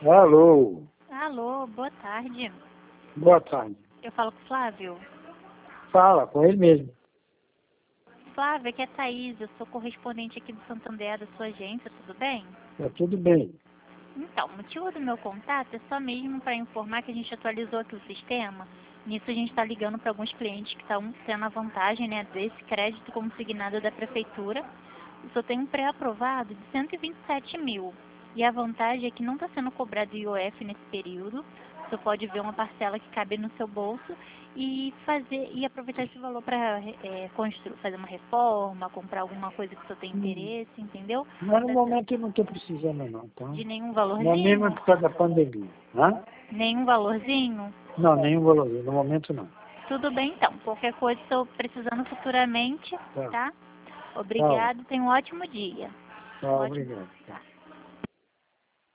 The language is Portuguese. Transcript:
Alô, Alô, boa tarde. boa tarde. Eu falo com o Flávio. Fala, com ele mesmo. Flávio, aqui é a Thaís, eu sou correspondente aqui do Santander, da sua agência, tudo bem? Tá tudo bem. Então, o motivo do meu contato é só mesmo para informar que a gente atualizou aqui o sistema. Nisso a gente está ligando para alguns clientes que estão tendo a vantagem, né, desse crédito consignado da prefeitura. Eu só tenho um pré-aprovado de 127 mil. E a vantagem é que não está sendo cobrado IOF nesse período. Você pode ver uma parcela que cabe no seu bolso e aproveitar esse valor para fazer uma reforma, comprar alguma coisa que você tem interesse, entendeu? Mas no momento eu não estou precisando não, tá? De nenhum Não é mesmo valorzinho? por causa da pandemia, né? Nenhum valorzinho? Não, nenhum valor, no momento não. Tudo bem então. Qualquer coisa estou precisando futuramente, Tá, tá? tá, Obrigado, tenha um ótimo dia. tá, Ótimo. obrigado. Tá.